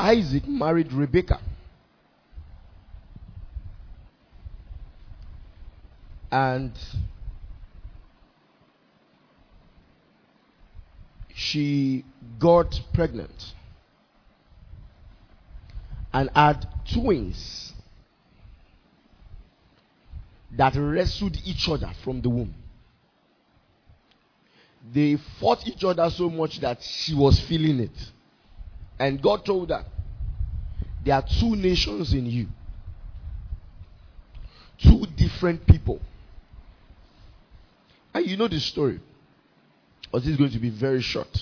Isaac married Rebekah. And she got pregnant and had twins that wrestled each other from the womb. They fought each other so much that she was feeling it. And God told her, there are two nations in you. Two different people. And you know the story. But this is going to be very short.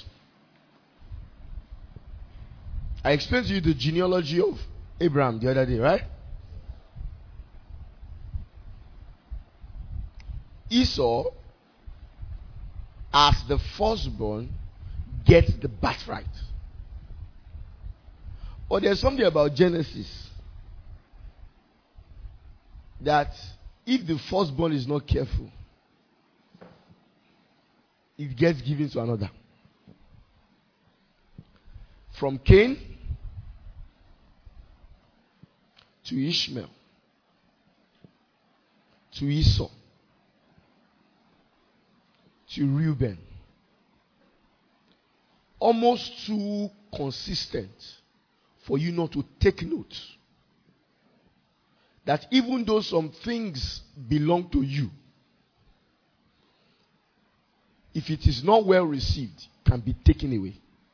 I explained to you the genealogy of Abraham the other day, right? Esau, as the firstborn, gets the birthright. But there's something about Genesis that if the firstborn is not careful, it gets given to another. From Cain to Ishmael to Esau to Reuben. Almost too consistent for you not to take note that even though some things belong to you, if it is not well received, can be taken away.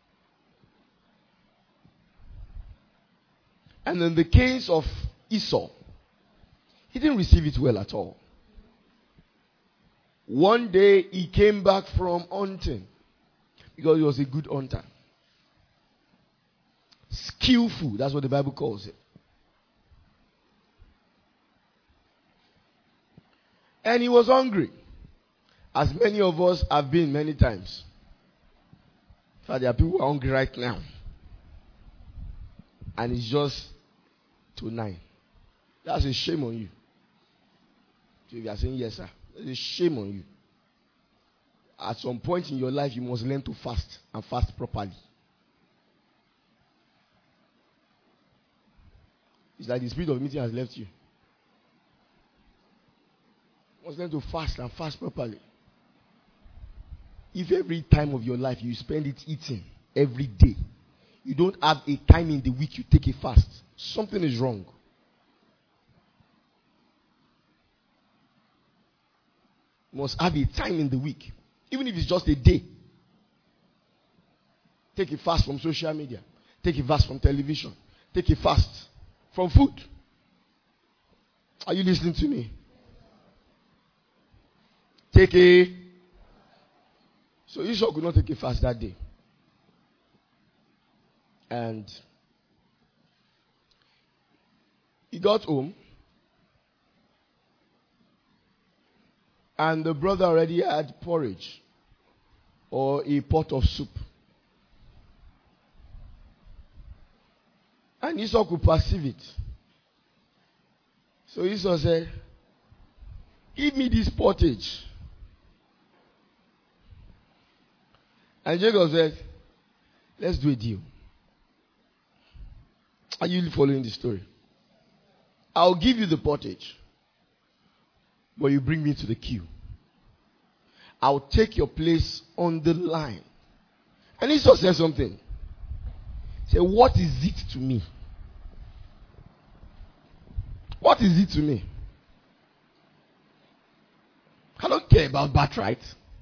And in the case of Esau, he didn't receive it well at all. One day he came back from hunting because he was a good hunter. Skillful, that's what the Bible calls it. And he was hungry, as many of us have been many times. In fact, there are people who are hungry right now. And it's just to 9. That's a shame on you. So if you are saying yes, sir, that's a shame on you. At some point in your life, you must learn to fast and fast properly. It's like the spirit of meeting has left you. You must learn to fast and fast properly. If every time of your life you spend it eating every day, you don't have a time in the week you take a fast, something is wrong. You must have a time in the week, even if it's just a day. Take a fast from social media. Take a fast from television. Take a fast from food. Are you listening to me? So Esau could not take a fast that day. And he got home. And the brother already had porridge or a pot of soup. And Esau could perceive it. So Esau said, give me this pottage. And Jacob said, let's do a deal. Are you following the story? I'll give you the pottage, but you bring me to the queue. I'll take your place on the line. And Esau said something. He said, what is it to me? What is it to me? I don't care about birthright.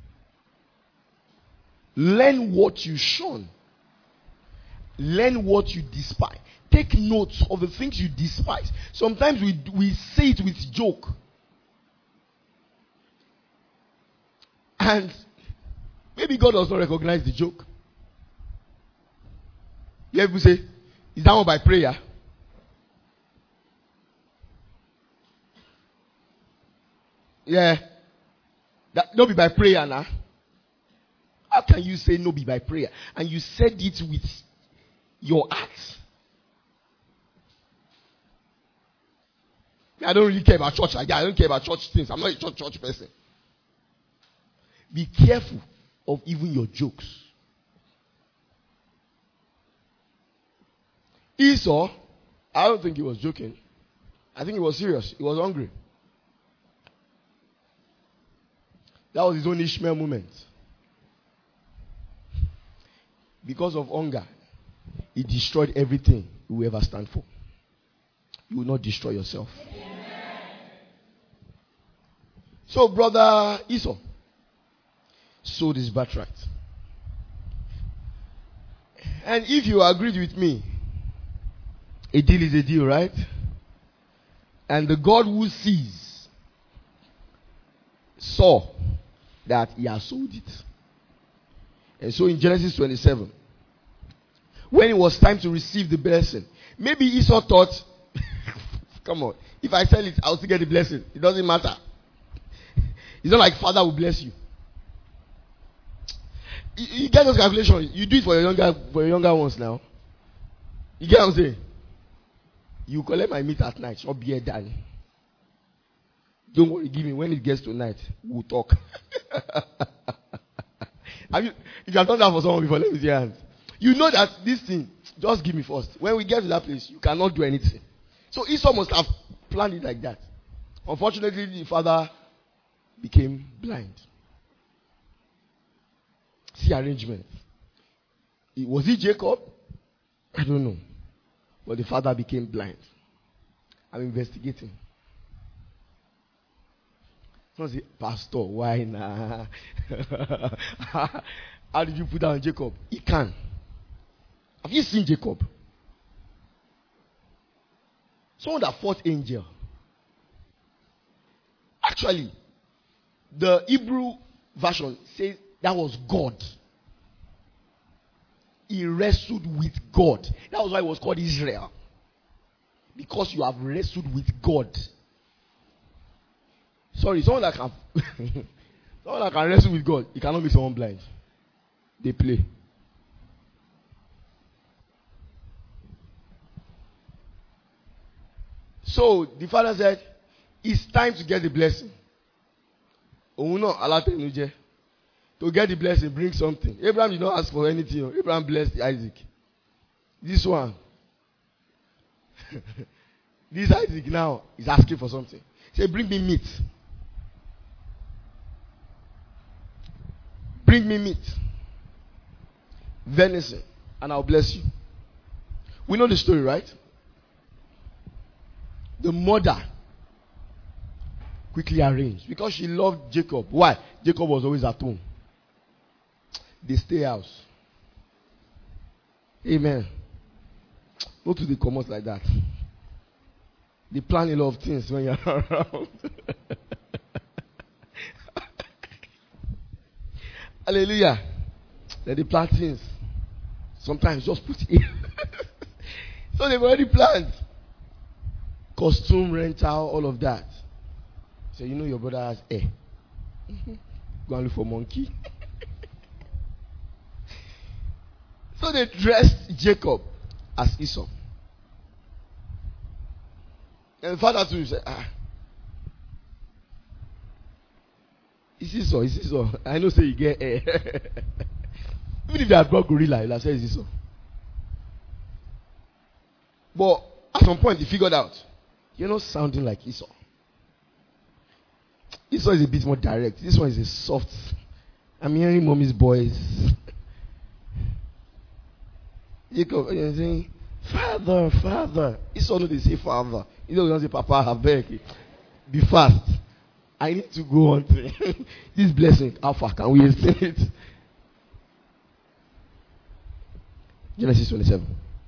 Learn what you shun. Learn what you despise. Take notes of the things you despise. Sometimes we say it with joke. And maybe God does not recognize the joke. You ever say, is that one by prayer? Yeah. That not be by prayer now. How can you say no be by prayer? And you said it with your heart. I don't really care about church like that. I don't care about church things. I'm not a church person. Be careful of even your jokes. Esau, I don't think he was joking. I think he was serious. He was hungry. That was his own Ishmael moment. Because of hunger, he destroyed everything you will ever stand for. You will not destroy yourself. So, brother Esau sold his birthright. And if you agreed with me, a deal is a deal, right? And the God who sees saw that he has sold it. And so in Genesis 27, when it was time to receive the blessing, maybe Esau thought, come on, if I sell it, I'll still get the blessing. It doesn't matter. It's not like father will bless you. You get those calculations. You do it for your younger ones now. You get what I'm saying? You collect my meat at night. Not be here, Danny. Don't worry, give me. When it gets to night, we'll talk. If you have done that for someone before, let me see your hands. You know that this thing, just give me first. When we get to that place, you cannot do anything. So Esau must have planned it like that. Unfortunately, the father became blind. See arrangement. Was it Jacob? I don't know. But the father became blind. I'm investigating. Someone say, Pastor, why nah? How did you put down Jacob? He can. Have you seen Jacob? Someone that fought angel. Actually, the Hebrew version says that was God. He wrestled with God. That was why it was called Israel. Because you have wrestled with God. Sorry, someone that can someone that can wrestle with God, he cannot make someone blind. They play. So the father said, it's time to get the blessing. To get the blessing, bring something. Abraham did not ask for anything. Abraham blessed Isaac. This one. This Isaac now is asking for something. He said, bring me meat. Bring me meat. Venison. And I'll bless you. We know the story, right? The mother quickly arranged. Because she loved Jacob. Why? Jacob was always at home. They stay house. Amen. Not to the commons like that. They plan a lot of things when you're around. Hallelujah. Then they plan things. Sometimes just put in. So they've already planned. Costume, rental, all of that. So you know your brother has hair. Go and look for monkey. So they dressed Jacob as Esau. And the father too said, it's Esau, it's Esau. I know say you get hair. Even if they had brought gorilla, he'll have said it's Esau. But at some point he figured out, you're not sounding like Esau. Esau is a bit more direct. This one is a soft. I'm hearing mommy's voice. Jacob, you're saying, Father, Father. Esau no, they say Father. You know, we don't say Papa, I beg. Be fast. I need to go on to this blessing. How far can we extend it? Genesis 27.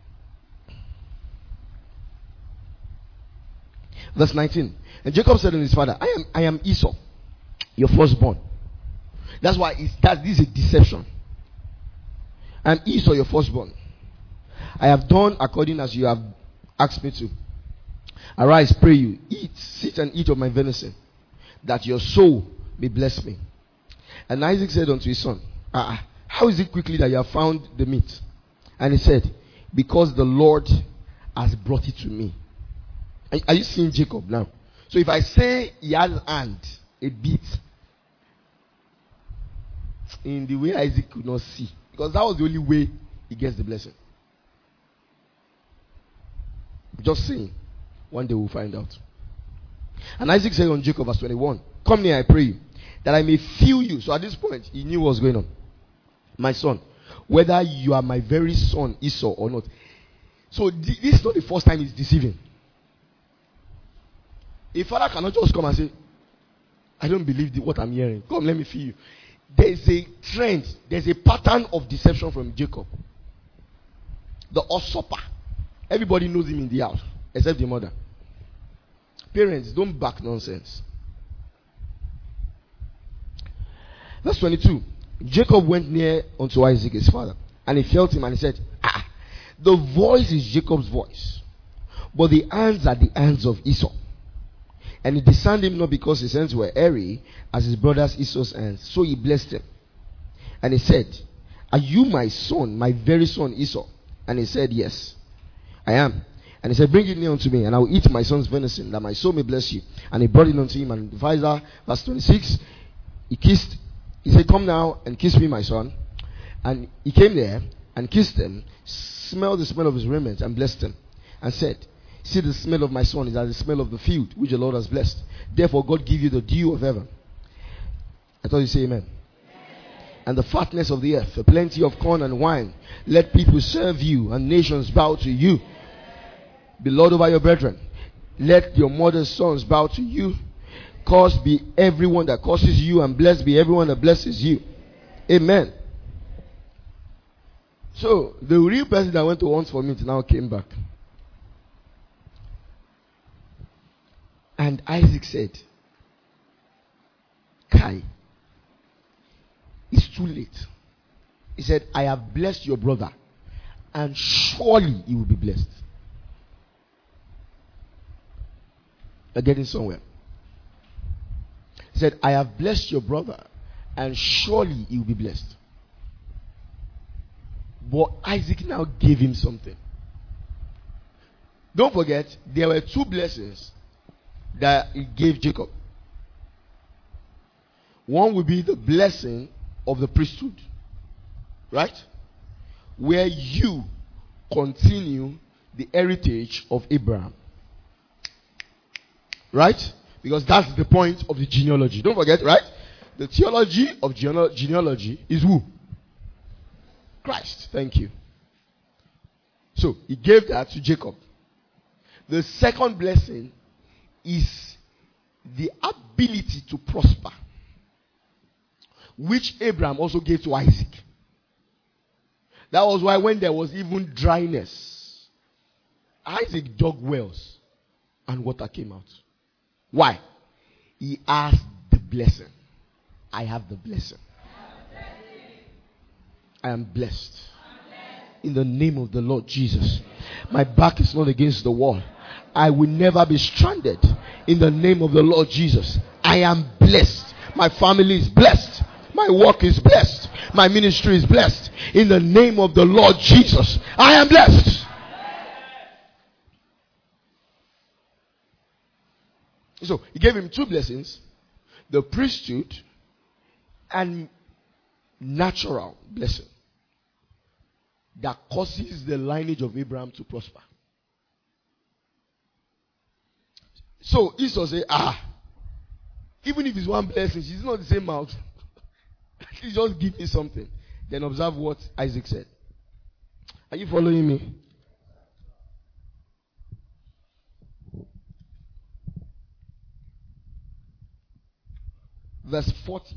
Verse 19. And Jacob said to his father, I am Esau, your firstborn. That's why this is a deception. I am Esau, your firstborn. I have done according as you have asked me to. Arise, pray you, eat, sit and eat of my venison, that your soul may bless me. And Isaac said unto his son, how is it quickly that you have found the meat? And he said, because the Lord has brought it to me. Are you seeing Jacob now? So if I say he has hand, a bit, in the way Isaac could not see, because that was the only way he gets the blessing. Just saying. One day we'll find out. And Isaac said on Jacob, verse 21, come near, I pray you, that I may feel you. So at this point, he knew what was going on. My son, whether you are my very son Esau or not. So this is not the first time he's deceiving. A father cannot just come and say, I don't believe what I'm hearing. Come, let me feel you. There is a trend, there's a pattern of deception from Jacob. The usurper. Everybody knows him in the house, except the mother. Parents, don't back nonsense. Verse 22. Jacob went near unto Isaac his father, and he felt him, and he said, the voice is Jacob's voice, but the hands are the hands of Esau. And he discerned him not because his hands were hairy as his brother's Esau's hands. So he blessed him. And he said, are you my son, my very son Esau? And he said, yes, I am. And he said, bring it near unto me, and I will eat my son's venison, that my soul may bless you. And he brought it unto him, and verse 26, he said, come now and kiss me, my son. And he came there and kissed him, smelled the smell of his raiment, and blessed him, and said, see, the smell of my son is as the smell of the field, which the Lord has blessed. Therefore, God give you the dew of heaven. I thought you say amen. And the fatness of the earth, the plenty of corn and wine. Let people serve you, and nations bow to you. Be Lord over your brethren. Let your mother's sons bow to you. Cursed be everyone that curses you, and blessed be everyone that blesses you. Amen. So, the real person that went to hunt for meat now came back. And Isaac said, Kai, it's too late. He said, I have blessed your brother, and surely he will be blessed. You're getting somewhere. He said, I have blessed your brother, and surely he will be blessed. But Isaac now gave him something. Don't forget, there were two blessings that he gave Jacob. One would be the blessing of the priesthood, right? Where you continue the heritage of Abraham, right? Because that's the point of the genealogy. Don't forget, right? The theology of genealogy is who? Christ. Thank you. So he gave that to Jacob. The second blessing is the ability to prosper, which Abraham also gave to Isaac. That was why when there was even dryness, Isaac dug wells and water came out. Why? He asked the blessing. I have the blessing. I am blessed. In the name of the Lord Jesus. My back is not against the wall. I will never be stranded. In the name of the Lord Jesus. I am blessed. My family is blessed. My work is blessed. My ministry is blessed. In the name of the Lord Jesus. I am blessed. So he gave him two blessings. The priesthood and natural blessing that causes the lineage of Abraham to prosper. So Esau said, even if it's one blessing, she's not the same mouth. Please just give me something. Then observe what Isaac said. Are you following me? Verse 40.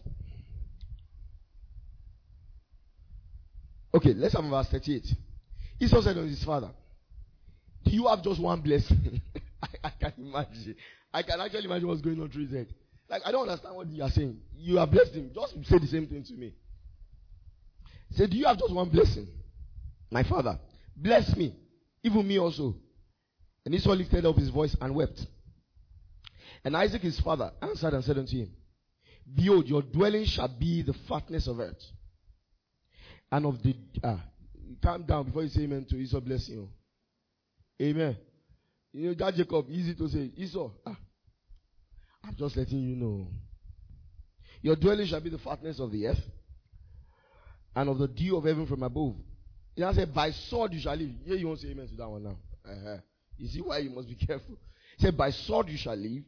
Okay, let's have verse 38. Esau said unto his father, do you have just one blessing? I can imagine. I can actually imagine what's going on through his head. Like, I don't understand what you are saying. You have blessed him. Just say the same thing to me. He said, do you have just one blessing? My father, bless me. Even me also. And Esau lifted up his voice and wept. And Isaac his father answered and said unto him, behold, your dwelling shall be the fatness of earth. And of the calm down before you say amen to Esau blessing you. Amen. You know that Jacob, easy to say. Esau, I'm just letting you know. Your dwelling shall be the fatness of the earth, and of the dew of heaven from above. He now said, by sword you shall live. Here you won't say amen to that one now. You see why you must be careful. He said, by sword you shall live,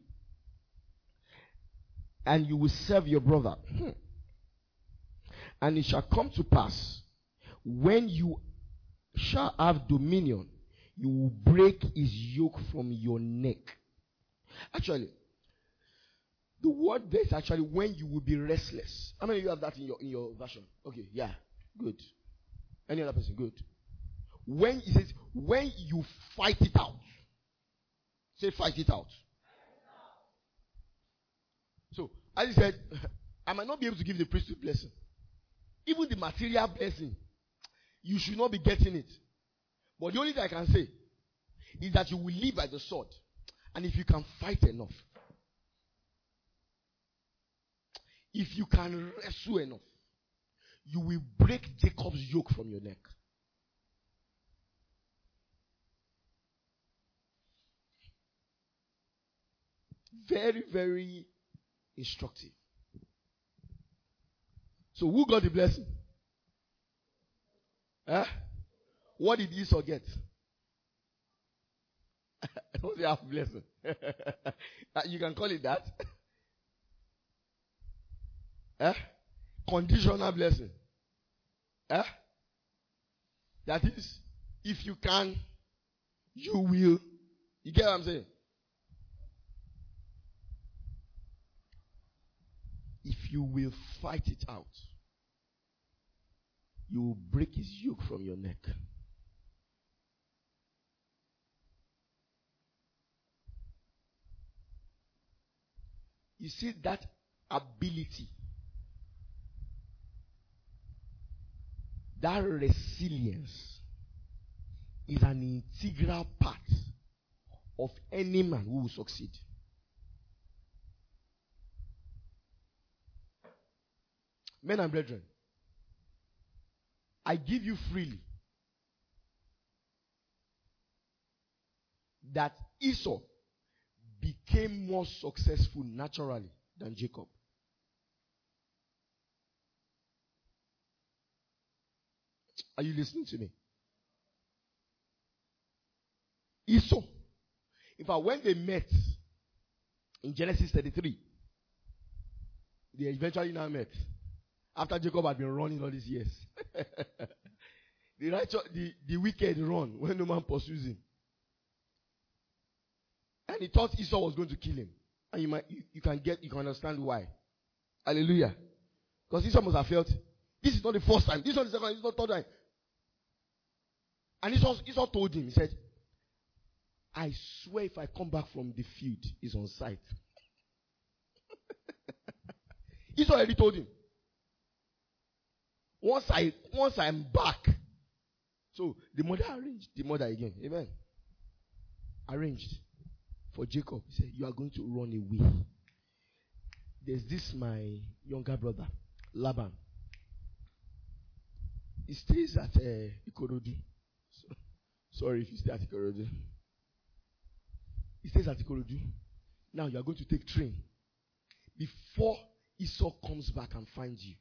and you will serve your brother. And it shall come to pass, when you shall have dominion, you will break his yoke from your neck. Actually, the word there is actually when you will be restless. How many of you have that in your version? Okay, yeah, good. Any other person? Good. When it says, when you fight it out. Say, fight it out. So, as he said, I might not be able to give the priesthood blessing. Even the material blessing, you should not be getting it. But the only thing I can say is that you will live by the sword. And if you can fight enough, if you can wrestle enough, you will break Jacob's yoke from your neck. Very, very instructive. So who got the blessing? What did Esau get? What's the half blessing? You can call it that. Conditional blessing. That is, if you can, you will. You get what I'm saying? If you will fight it out, you will break his yoke from your neck. You see that ability, that resilience is an integral part of any man who will succeed. Men and brethren, I give you freely that Esau became more successful naturally than Jacob. Are you listening to me? Esau, in fact, when they met in Genesis 33, they eventually now met. After Jacob had been running all these years. The wicked run when no man pursues him. And he thought Esau was going to kill him. And you can understand why. Hallelujah. Because Esau must have felt, this is not the first time. This is not the second time. This is not the third time. And Esau told him, he said, I swear if I come back from the field, he's on sight. Esau already told him. Once I'm back. So the mother arranged. The mother again. Amen. Arranged for Jacob. He said, you are going to run away. There's this my younger brother, Laban. He stays at Ikorodu. Sorry if you stay at Ikorodu. He stays at Ikorodu. Now you are going to take train. Before Esau comes back and finds you.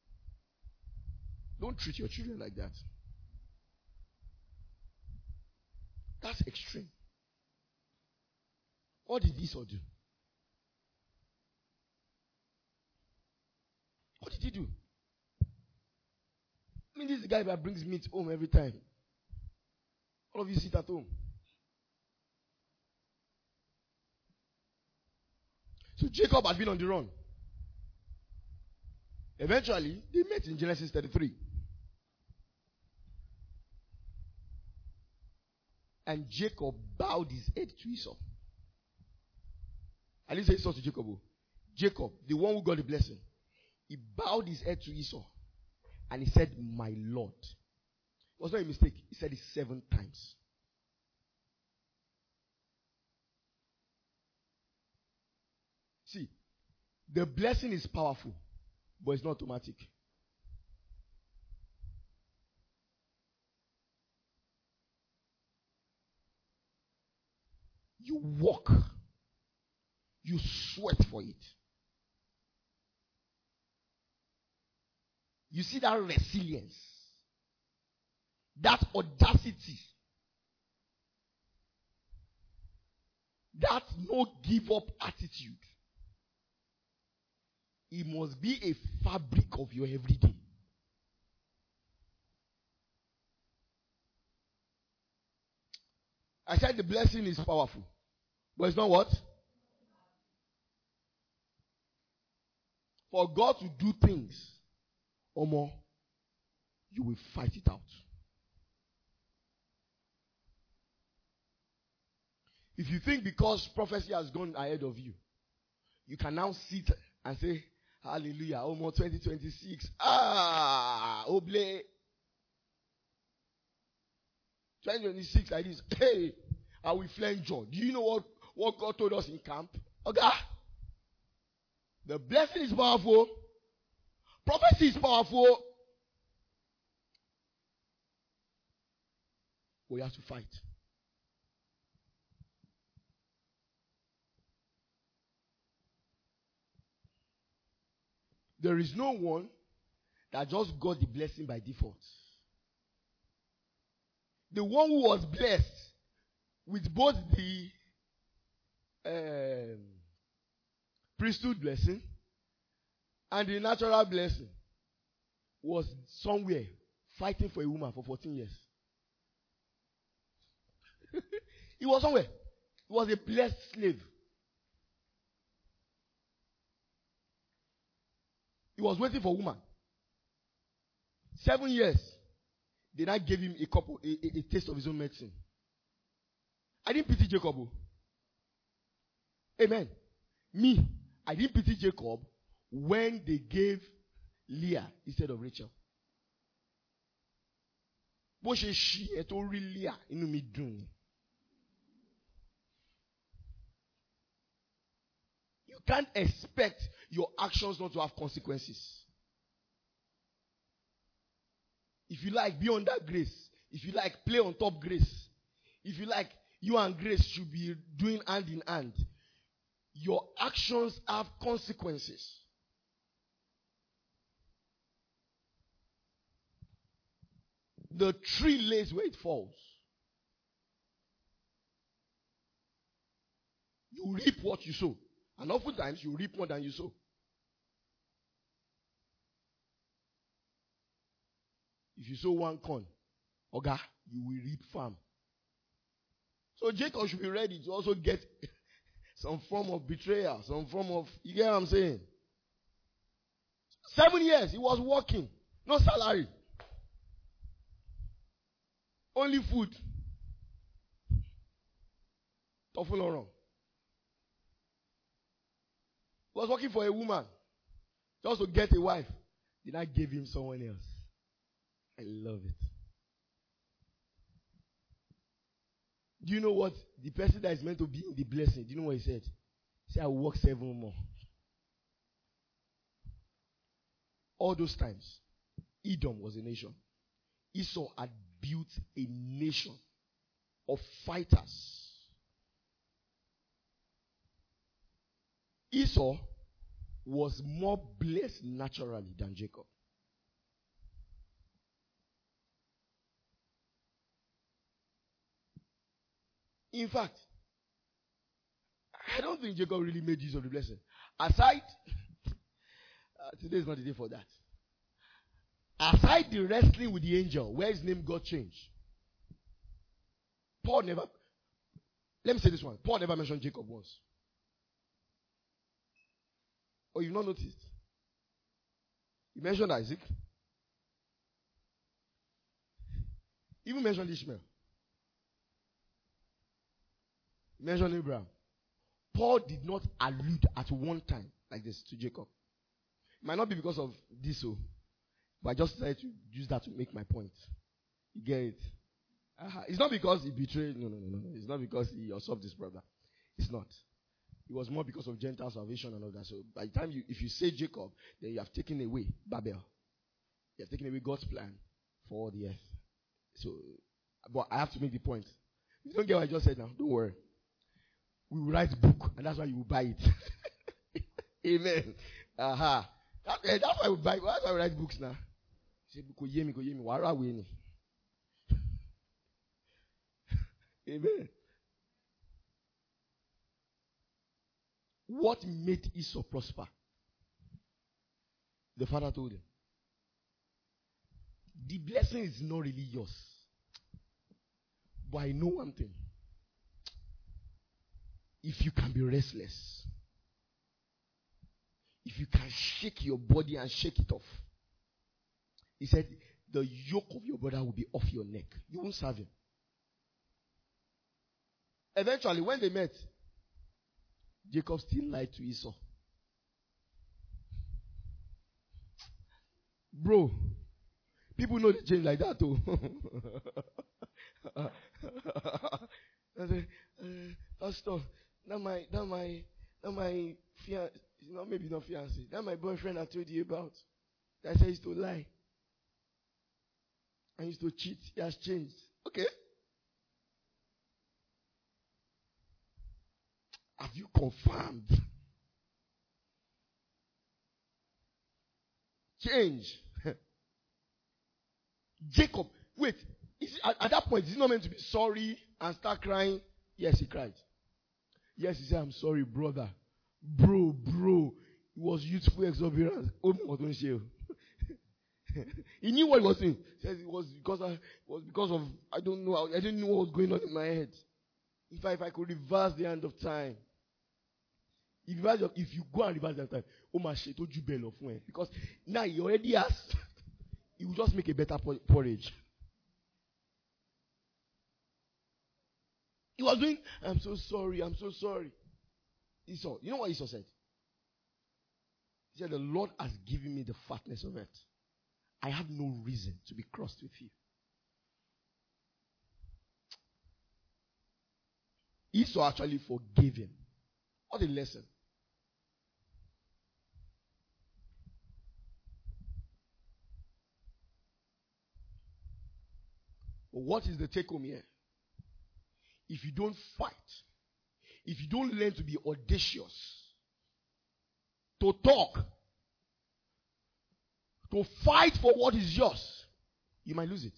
Don't treat your children like that. That's extreme. What did Esau do? What did he do? I mean, this is the guy that brings meat home every time. All of you sit at home. So Jacob had been on the run. Eventually, they met in Genesis 33. And Jacob bowed his head to Esau. I didn't say Esau to Jacob. Jacob, the one who got the blessing. He bowed his head to Esau. And he said, my Lord. It was not a mistake. He said it 7 times. See, the blessing is powerful, but it's not automatic. You walk. You sweat for it. You see that resilience. That audacity. that no give up attitude, it must be a fabric of your everyday. I said the blessing is powerful, but it's not what? For God to do things, or more, you will fight it out. If you think because prophecy has gone ahead of you, you can now sit and say, hallelujah, almost 2026. Oble. 2026 like this. Hey, I will flange John. Do you know what God told us in camp? Okay. The blessing is powerful. Prophecy is powerful. We have to fight. There is no one that just got the blessing by default. The one who was blessed with both the priesthood blessing and the natural blessing was somewhere fighting for a woman for 14 years. He was somewhere. He was a blessed slave. He was waiting for a woman. 7 years. They now gave him a taste of his own medicine. I didn't pity Jacob. Amen. Me, I didn't pity Jacob when they gave Leah instead of Rachel. Bó ṣe ṣí ẹ tó rí Leah inú mi dùn. You can't expect your actions not to have consequences. If you like, be under grace. If you like, play on top grace. If you like, you and grace should be doing hand in hand. Your actions have consequences. The tree lays where it falls. You reap what you sow. And oftentimes you reap more than you sow. If you sow 1 corn, Oga, you will reap farm. So Jacob should be ready to also get some form of betrayal, some form of, you get what I'm saying? 7 years, he was working. No salary. Only food. Tofuloro. He was working for a woman. Just to get a wife. Then I gave him someone else. I love it. Do you know what? The person that is meant to be in the blessing, do you know what he said? He said, I will work 7 more. All those times, Edom was a nation. Esau had built a nation of fighters. Esau was more blessed naturally than Jacob. In fact, I don't think Jacob really made use of the blessing. Aside, today is not the day for that. Aside the wrestling with the angel, where his name got changed. Paul never, let me say this one. Paul never mentioned Jacob once. Oh, you've not noticed? He mentioned Isaac. He even mentioned Ishmael. He mentioned Abraham. Paul did not allude at one time like this to Jacob. It might not be because of this, but I just decided to use that to make my point. You get it? It's not because he betrayed. No. It's not because he usurped his brother. It's not. It was more because of Gentile salvation and all that. So by the time if you say Jacob, then you have taken away Babel. You have taken away God's plan for the earth. So, but I have to make the point. You don't get what I just said now. Don't worry. We will write a book, and that's why you will buy it. Amen. That's why we buy. That's why we write books now. Say, Amen. What made Esau prosper? The father told him, the blessing is not really yours. But I know one thing. If you can be restless, if you can shake your body and shake it off, he said, the yoke of your brother will be off your neck. You won't serve him. Eventually, when they met, Jacob still lied to Esau. Bro, people know they change like that too. I say, Pastor, that my fiance, maybe not fiance, that my boyfriend I told you about. That said he used to lie. And used to cheat. He has changed. Okay. Have you confirmed? Change. Jacob, wait. At that point, is he not meant to be sorry and start crying? Yes, he cried. Yes, he said, I'm sorry, brother. Bro. It was youthful exuberance. He knew what he was saying. He said it was because of I don't know. I didn't know what was going on in my head. If I could reverse the end of time. If you go and reverse the end of time, because now he already has. He will just make a better porridge. He was doing, I'm so sorry. Esau, you know what Esau said? He said, the Lord has given me the fatness of earth. I have no reason to be crossed with you. Esau actually forgave him. What a lesson. But what is the take home here? If you don't fight, if you don't learn to be audacious, to talk, to fight for what is yours, you might lose it.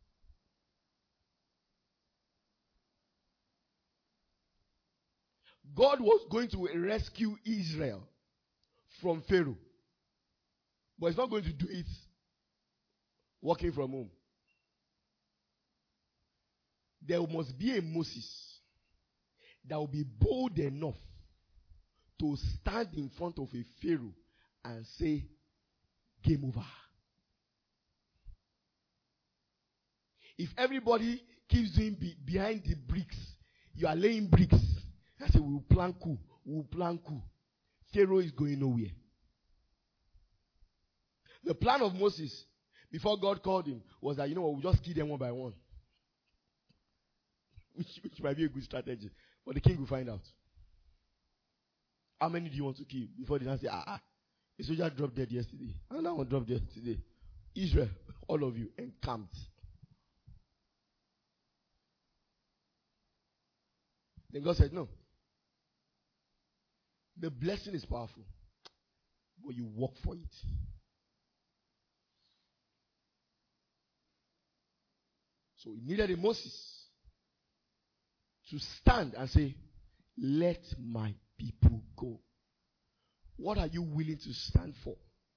God was going to rescue Israel from Pharaoh. But he's not going to do it working from home. There must be a Moses that will be bold enough to stand in front of a Pharaoh and say, game over. If everybody keeps doing behind the bricks, you are laying bricks. I say, we'll plan coup. Pharaoh is going nowhere. The plan of Moses, before God called him, was that, we'll just kill them one by one. Which might be a good strategy. But the king will find out. How many do you want to kill? Before they say, a soldier dropped dead yesterday. Another one dropped dead today. Israel, all of you, encamped. Then God said, no. The blessing is powerful. But you work for it. So he needed a Moses to stand and say, let my people go. What are you willing to stand for?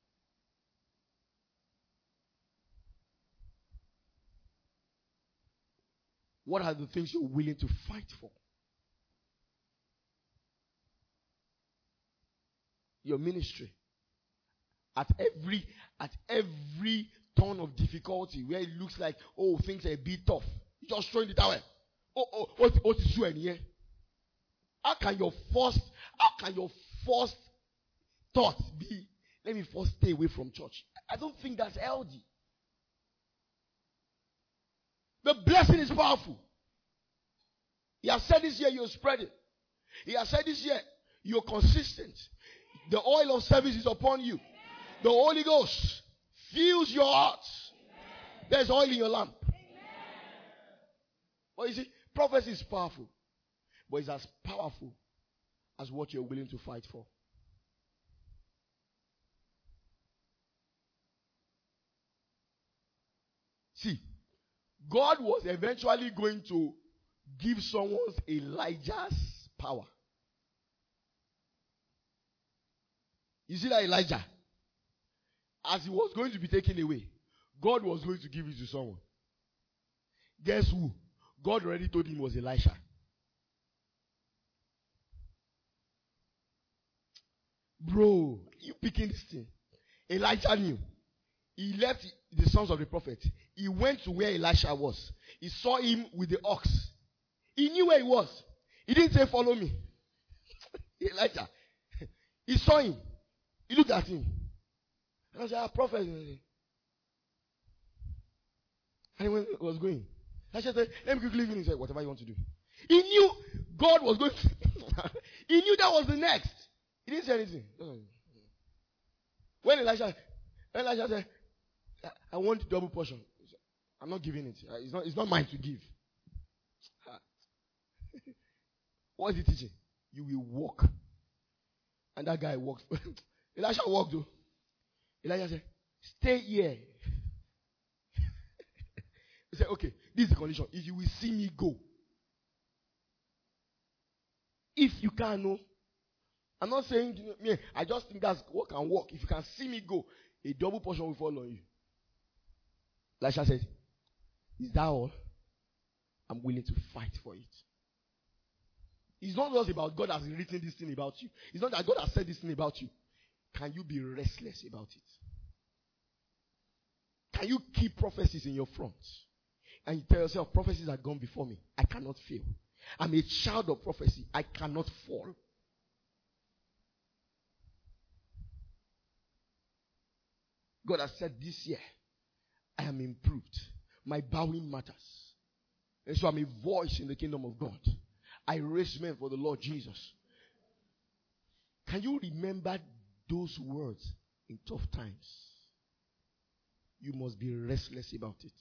What are the things you're willing to fight for? Your ministry. At every turn of difficulty where it looks like, things are a bit tough, you just throw in the towel. What is you in here? How can your first thought be, let me first stay away from church? I don't think that's healthy. The blessing is powerful. He has said this year, you'll spread it. He has said this year, you're consistent. The oil of service is upon you. The Holy Ghost fills your heart. There's oil in your lamp. Well, you see, prophecy is powerful. But it's as powerful as what you're willing to fight for. See, God was eventually going to give someone Elijah's power. You see that Elijah, as he was going to be taken away, God was going to give it to someone. Guess who? God already told him it was Elisha. Bro, you picking this thing? Elijah knew. He left the sons of the prophet. He went to where Elisha was. He saw him with the ox. He knew where he was. He didn't say, follow me. Elijah. He saw him. He looked at him. And I said, prophet. And he was going. I said, let me quickly leave him. He said, whatever you want to do. He knew God was going to. He knew that was the next. He didn't say anything. When Elijah said, I want double portion. Said, I'm not giving it. It's not mine to give. What is he teaching? You will walk. And that guy walked. Elisha walked though. Elijah said, stay here. He said, okay, this is the condition. If you will see me go. If you can, no. I'm not saying, I just think that's walk and walk. If you can see me go, a double portion will fall on you. Elisha said, is that all? I'm willing to fight for it. It's not just about God has written this thing about you. It's not that God has said this thing about you. Can you be restless about it? Can you keep prophecies in your front? And you tell yourself, prophecies are gone before me. I cannot fail. I'm a child of prophecy. I cannot fall. God has said this year, I am improved. My bowing matters. And so I'm a voice in the kingdom of God. I raise men for the Lord Jesus. Can you remember those words in tough times? You must be restless about it.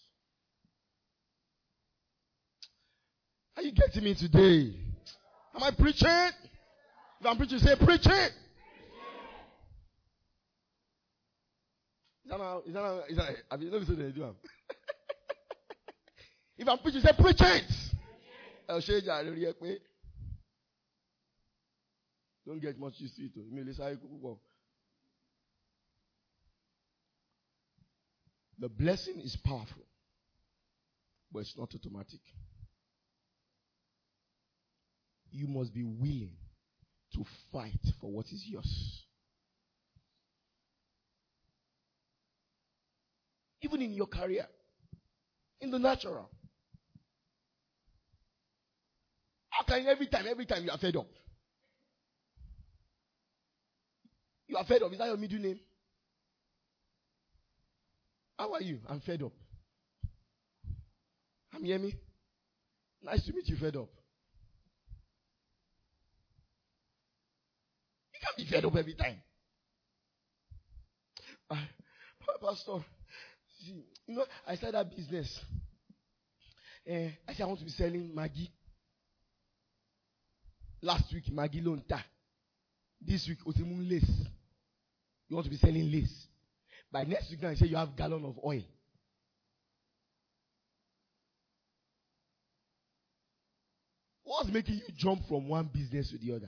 Are you getting me today? Am I preaching? If I'm preaching, say preaching. Have you noticed what they do? If I'm preaching, say preaching. I'll show you. Don't get much used to it. The blessing is powerful, but it's not automatic. You must be willing to fight for what is yours. Even in your career, in the natural. How can every time you are fed up? You are fed up. Is that your middle name? How are you? I'm fed up. I'm Yemi. Nice to meet you, fed up. You can't be fed up every time. Pastor, see, I started that business. I said I want to be selling Maggi. Last week, Maggi Lonta. This week, Otimun lace. You want to be selling lace. By next week, I say you have a gallon of oil. What's making you jump from one business to the other?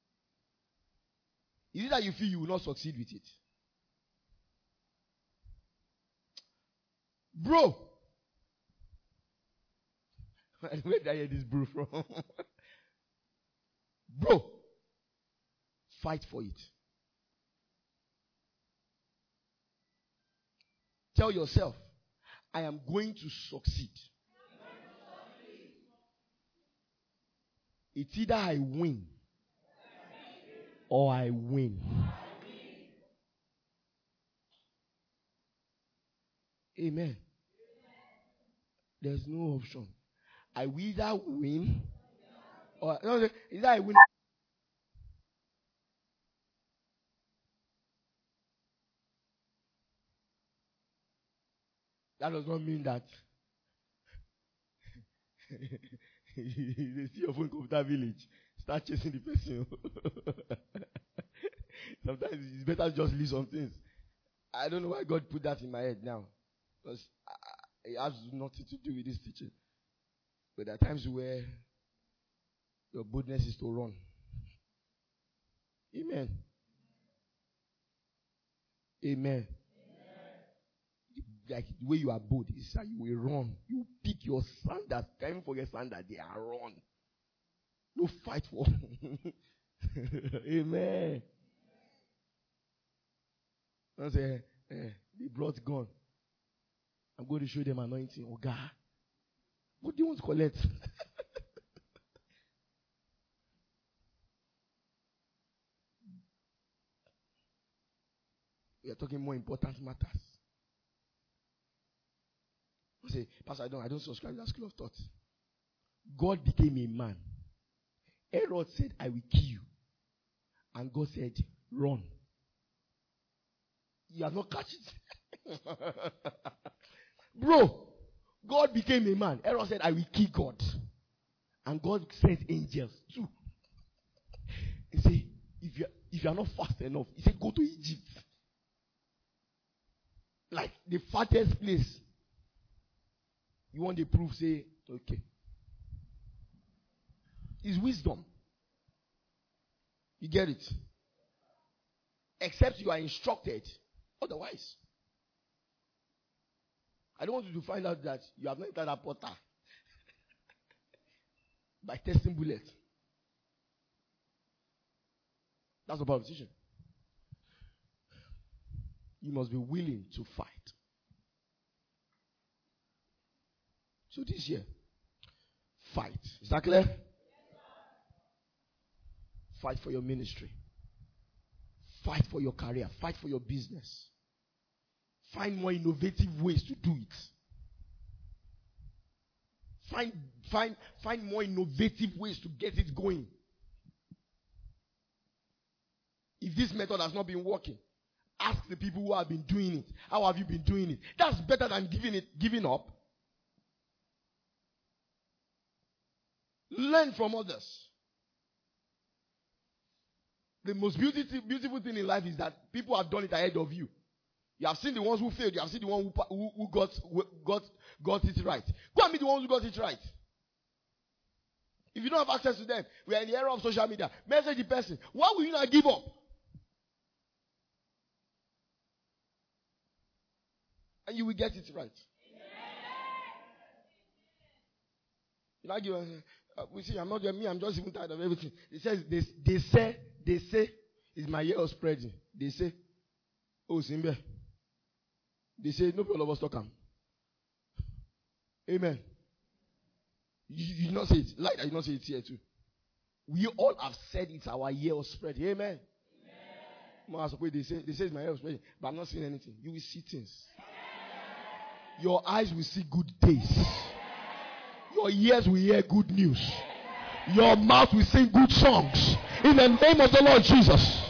Is it that you feel you will not succeed with it? Bro! Where did I hear this bro from? Bro! Fight for it. Tell yourself, I am going to succeed. It's either I win or I win. Amen. There's no option. I will either win or either I win. That does not mean that you see your phone computer village. Start chasing the person. Sometimes it's better to just leave some things. I don't know why God put that in my head now. Because it has nothing to do with this teaching. But there are times where your boldness is to run. Amen. Amen. Like the way you are bold is that you will run. You pick your sandals. Can't even forget sandals. They are run. No fight for. Amen. I say, they brought gun. I'm going to show them anointing. Oh God, what do you want to collect? We are talking more important matters. I say, Pastor, I don't subscribe to that school of thought. God became a man. Herod said, I will kill you. And God said, run. You have not catch it. Bro, God became a man. Herod said, I will kill God. And God sent angels too. He said, if you are not fast enough, he said, go to Egypt. Like the fattest place. You want the proof, say, okay. It's wisdom. You get it? Except you are instructed. Otherwise. I don't want you to find out that you have not entered a portal by testing bullets. That's the proposition. You must be willing to fight. So this year, fight. Is that clear? Yes, fight for your ministry. Fight for your career. Fight for your business. Find more innovative ways to do it. Find more innovative ways to get it going. If this method has not been working, ask the people who have been doing it. How have you been doing it? That's better than giving up. Learn from others. The most beautiful thing in life is that people have done it ahead of you. You have seen the ones who failed. You have seen the one who got it right. Go and meet the ones who got it right. If you don't have access to them, we are in the era of social media. Message the person. Why will you not give up? And you will get it right. You not give. We see, I'm not me. I'm just even tired of everything. It says they say it's my year of spreading. They say, oh Simba. They say no people of us talk. Amen. You did not say it. Like that, you not say it here too. We all have said it's our year of spreading. Amen. They say it's my year of spreading, but I'm not seeing anything. You will see things. Your eyes will see good days. Your ears will hear good news. Your mouth will sing good songs. In the name of the Lord Jesus.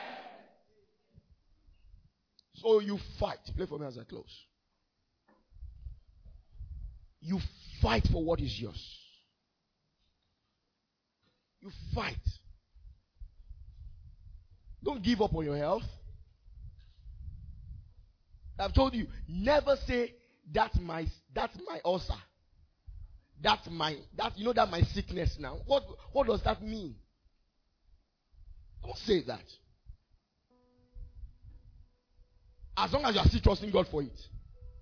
So you fight. Play for me as I close. You fight for what is yours. You fight. Don't give up on your health. I've told you, never say that's my ulcer. That's my sickness now. What does that mean? Don't say that. As long as you are still trusting God for it.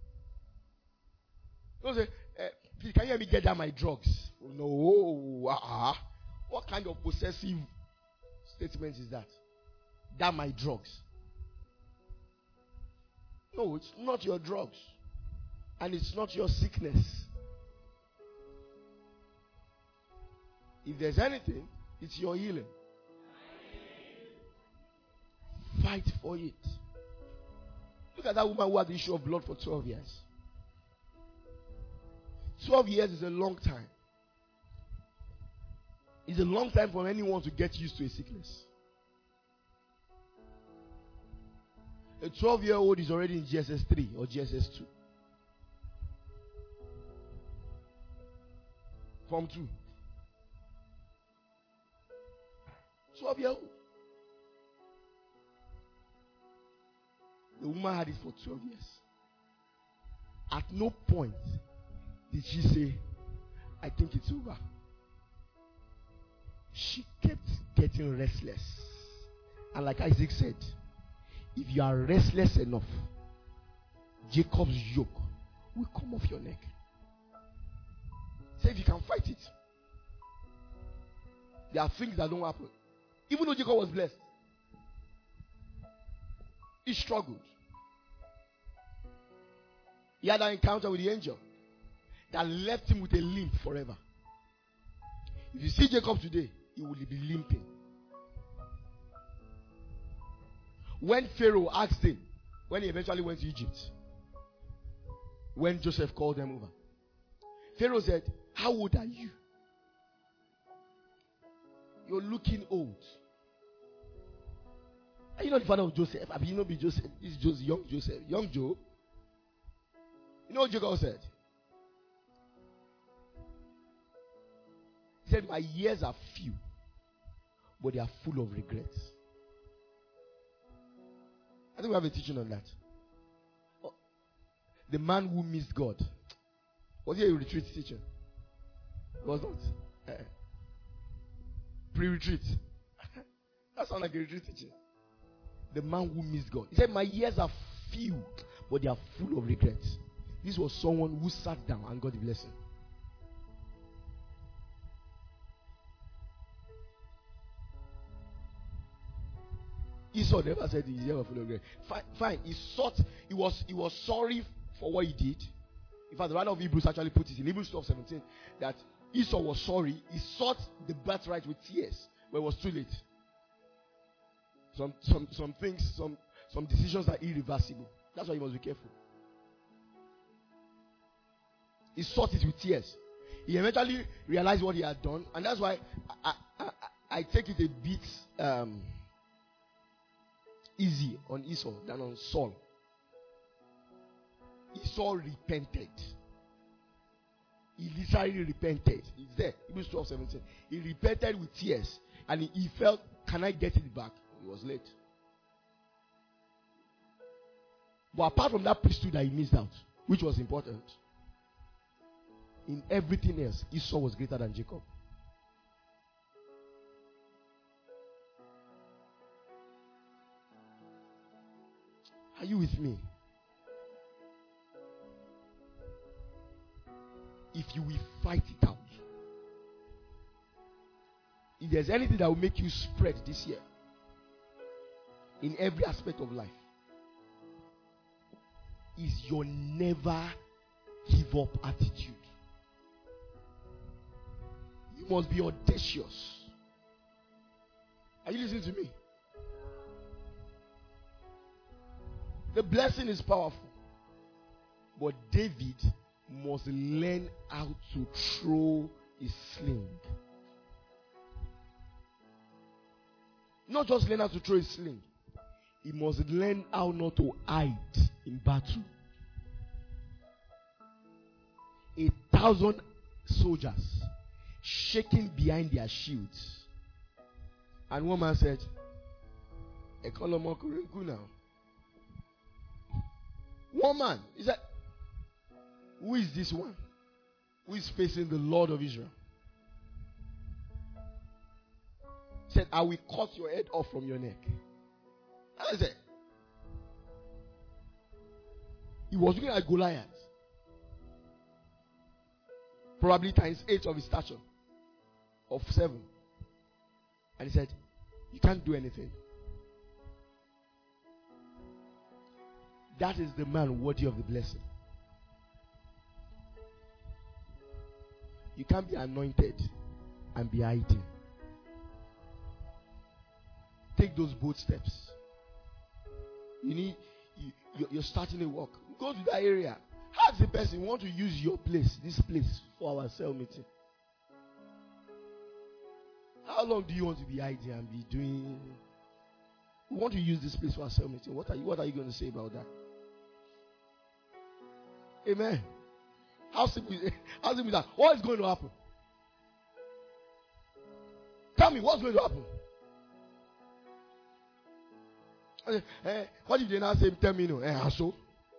Don't say, please, can you help me get down my drugs? No. What kind of possessive statement is that? That my drugs. No, it's not your drugs. And it's not your sickness. If there's anything, it's your healing. Fight for it. Look at that woman who had the issue of blood for 12 years. 12 years is a long time. It's a long time for anyone to get used to a sickness. A 12-year-old is already in GSS 3 or GSS 2. Form 2. 12-year-old. The woman had it for 12 years. At no point did she say, I think it's over. She kept getting restless. And like Isaac said, If you are restless enough, Jacob's yoke will come off your neck. Say if you can fight it. There are things that don't happen. Even though Jacob was blessed, he struggled. He had an encounter with the angel that left him with a limp forever. If you see Jacob today, he will be limping. When Pharaoh asked him, when he eventually went to Egypt, when Joseph called them over, Pharaoh said, "How old are you? You're looking old. Are you not the father of Joseph? I mean, you know, be Joseph. It's just young Joseph, young Joe." You know what Jacob said? He said, "My years are few, but they are full of regrets." I think we have a teaching on that. The man who missed God. Was he a retreat teacher? Was not. Pre-retreat. That sounds like a retreat teacher. The man who missed God. He said, "My years are few, but they are full of regrets." This was someone who sat down and got the blessing. Esau never said his years were full of regrets. Fine. He was sorry for what he did. In fact, the writer of Hebrews actually put it in Hebrews 12:17 that Esau was sorry. He sought the birthright with tears, but it was too late. Some things, some decisions are irreversible. That's why you must be careful. He sought it with tears. He eventually realized what he had done, and that's why I take it a bit easy on Esau than on Saul. Esau repented. He literally repented. It's there. Hebrews 12:17. He repented with tears, and he felt, "Can I get it back?" It was late. But apart from that priesthood that he missed out, which was important, in everything else, Esau was greater than Jacob. Are you with me? If you will fight it out, if there's anything that will make you spread this year in every aspect of life, is your never give up attitude. You must be audacious. Are you listening to me? The blessing is powerful, but David must learn how to throw his sling. Not just learn how to throw his sling, he must learn how not to hide in battle. 1,000 soldiers shaking behind their shields, and one man said, "Ekolomokurenku now." One man, he said, "Who is this one who is facing the Lord of Israel?" He said, "I will cut your head off from your neck." I said, he was looking at Goliath, probably times 8 of his stature, of 7, and he said, "You can't do anything." That is the man worthy of the blessing. You can't be anointed and be hiding. Take those bold steps. You're starting a walk. Go to that area. Ask the person, "Want to use your place, this place, for our cell meeting? How long do you want to be hiding and be doing? We want to use this place for our cell meeting. What are you going to say about that?" Amen. How simple is that? What is going to happen? Tell me, what's going to happen? What if they now say, "Tell me no"? So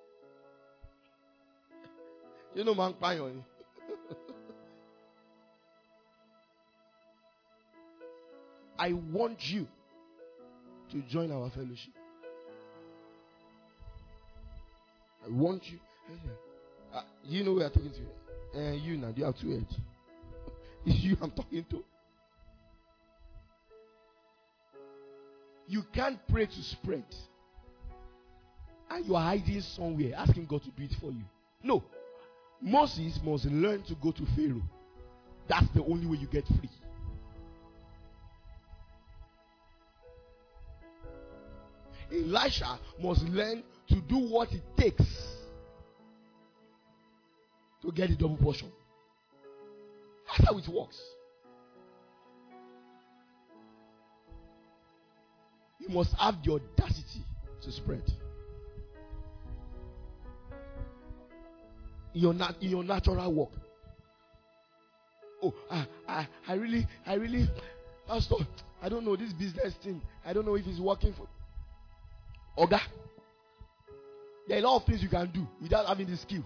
you know, man, on. I want you to join our fellowship. I want you. You know who I'm talking to? You now, you have 2 heads. It's you I'm talking to. You can't pray to spread. And you are hiding somewhere, asking God to do it for you. No. Moses must learn to go to Pharaoh. That's the only way you get free. Elisha must learn to do what it takes to get the double portion. That's how it works. You must have the audacity to spread. In your natural work. Oh, I really, Pastor, I don't know this business thing. I don't know if it's working for Oga. There are a lot of things you can do without having the skill.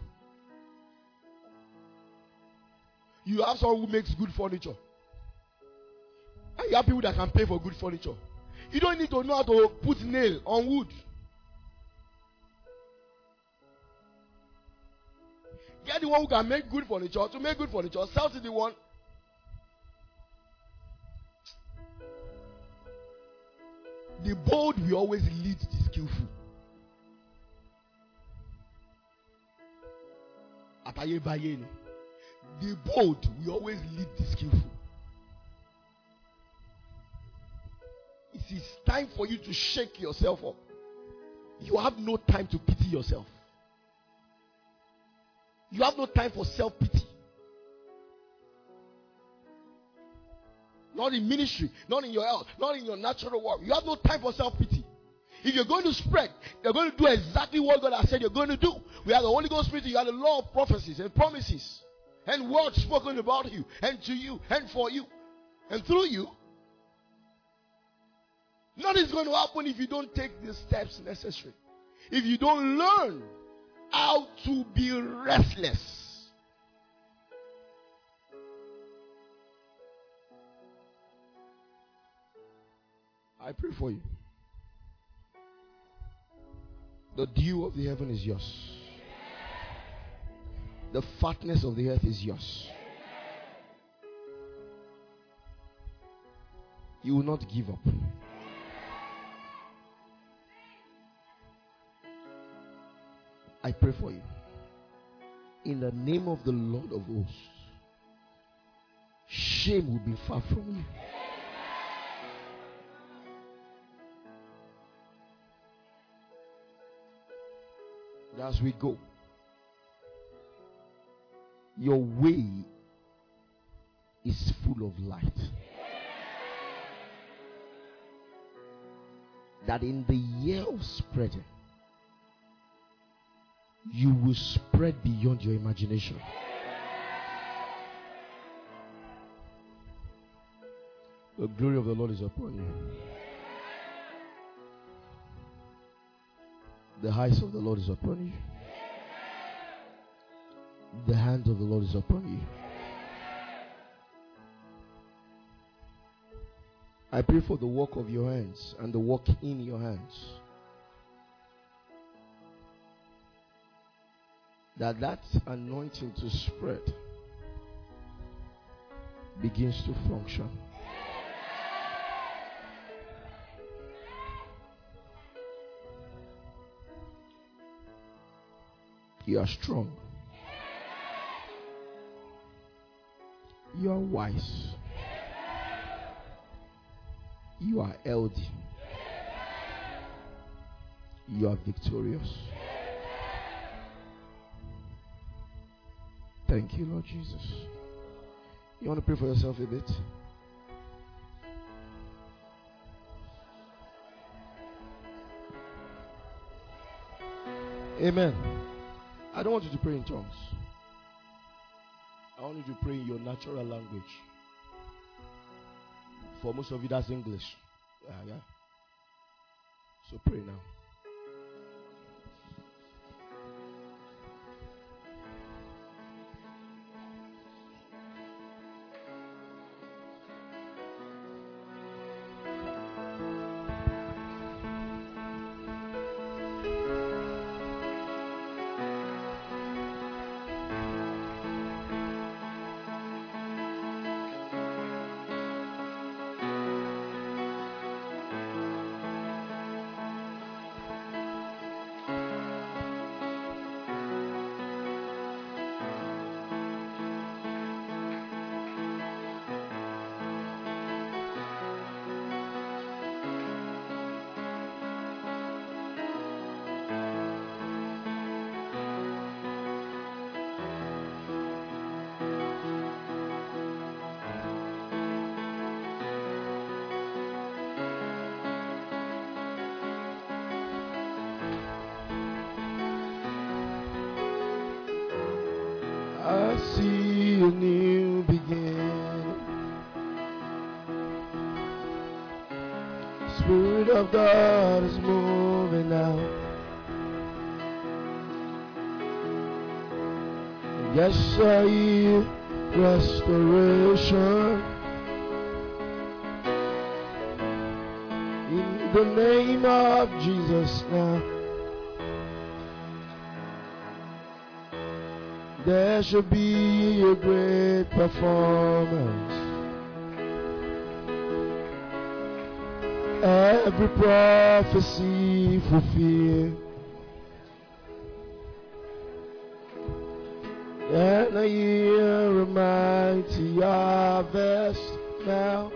You have someone who makes good furniture. And you have people that can pay for good furniture. You don't need to know how to put nail on wood. Get the one who can make good furniture. To make good furniture, sell to the one. The bold will always lead the skillful. The bold will always lead the skillful. It is time for you to shake yourself up. You have no time to pity yourself. You have no time for self-pity. Not in ministry, not in your health, not in your natural work. You have no time for self-pity. If you're going to spread, you're going to do exactly what God has said you're going to do. We have the Holy Ghost Spirit, you have the law of prophecies and promises and words spoken about you and to you and for you and through you. Nothing's going to happen if you don't take the steps necessary. If you don't learn how to be restless. I pray for you. The dew of the heaven is yours. The fatness of the earth is yours. You will not give up. I pray for you. In the name of the Lord of hosts, shame will be far from you. As we go, your way is full of light. That in the year of spreading, you will spread beyond your imagination. The glory of the Lord is upon you. The eyes of the Lord is upon you. The hand of the Lord is upon you. I pray for the work of your hands and the work in your hands. That anointing to spread begins to function. You are strong. You are wise. You are healthy. You are victorious. Thank you, Lord Jesus. You want to pray for yourself a bit? Amen. I don't want you to pray in tongues. I want you to pray in your natural language. For most of you, that's English. Yeah. So pray now. see a new beginning. Spirit of God is moving now. Yes, I hear restoration. In the name of Jesus now. There should be a great performance. Every prophecy fulfilled. And I hear a mighty harvest now.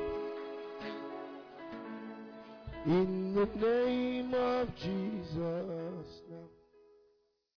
In the name of Jesus now.